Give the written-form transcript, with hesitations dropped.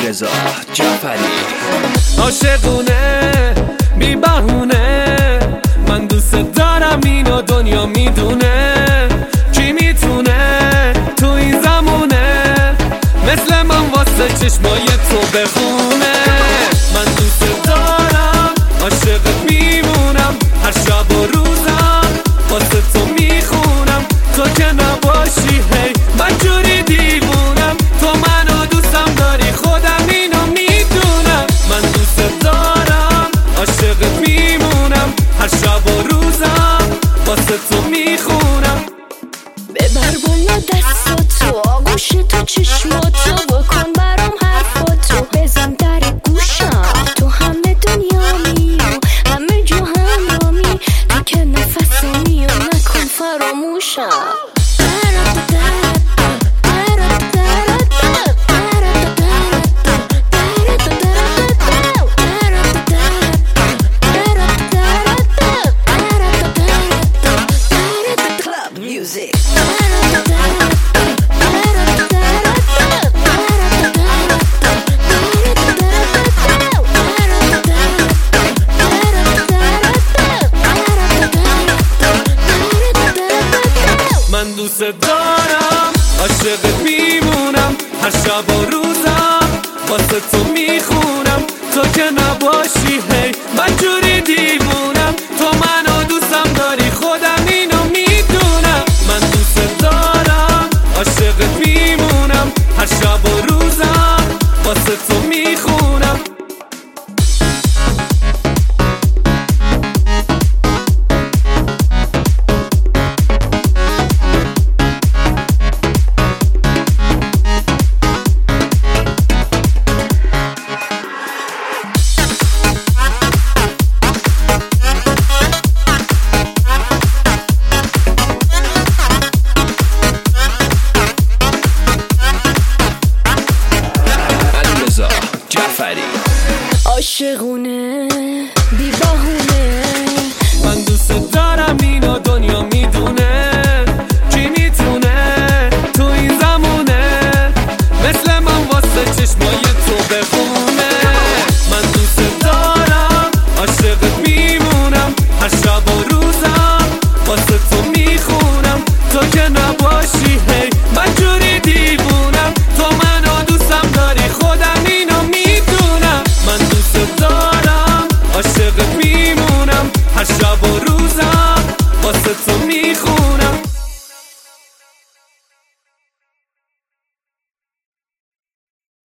علیرضا جعفری. عاشقونه بی بهونه، من دوست دارم اینو دنیا میدونه. کی میتونه تو این زمونه مثل من واسه چشمای تو بخونه؟ من دوست دارم عاشقت میمونم، هر شب و روزم واسه تو میخونم. تو که نباشی هی من جوری دیوونم، تو منو دوستم داری خودم اینو میدونم. من دوست دارم عاشقت میمونم، هر شب و روزم واسه تو میخونم. ببر بالا دستاتو، آغوش تو چشماتو، بکن برام حرفاتو، بزن در گوشم. تو همه دنیا میو، همه جا همرامی، تو که نفسمی و نکن فراموشم. من دوست دارم عاشقت میمونم، هر شب و روزم واسه تو میخونم. تو که نباشی هی من جوری دیوونم، تو منو دوستم داری خودم اینو میدونم. من دوست دارم عاشقت میمونم، هر شب و روزم واسه تو میخونم. جعفری. عاشقونه